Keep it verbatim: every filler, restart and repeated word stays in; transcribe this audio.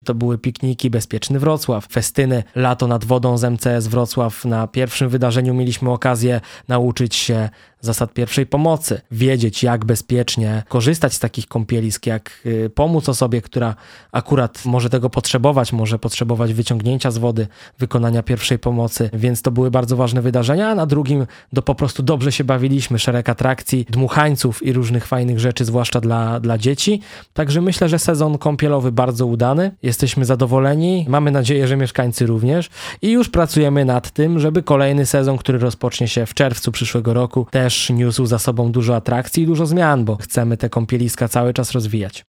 to były pikniki Bezpieczny Wrocław, festyny Lato nad wodą z M C S Wrocław. Na pierwszym wydarzeniu mieliśmy okazję nauczyć się zasad pierwszej pomocy, wiedzieć jak bezpiecznie korzystać z takich kąpielisk, jak y, pomóc osobie, która akurat może tego potrzebować, może potrzebować wyciągnięcia z wody, wykonania pierwszej pomocy, więc to były bardzo ważne wydarzenia, a na drugim to po prostu dobrze się bawiliśmy, szereg atrakcji, dmuchańców i różnych fajnych rzeczy, zwłaszcza dla, dla dzieci, także myślę, że sezon kąpielowy bardzo udany, jesteśmy zadowoleni, mamy nadzieję, że mieszkańcy również i już pracujemy nad tym, żeby kolejny sezon, który rozpocznie się w czerwcu przyszłego roku, też niósł za sobą dużo atrakcji i dużo zmian, bo chcemy te kąpieliska cały czas rozwijać.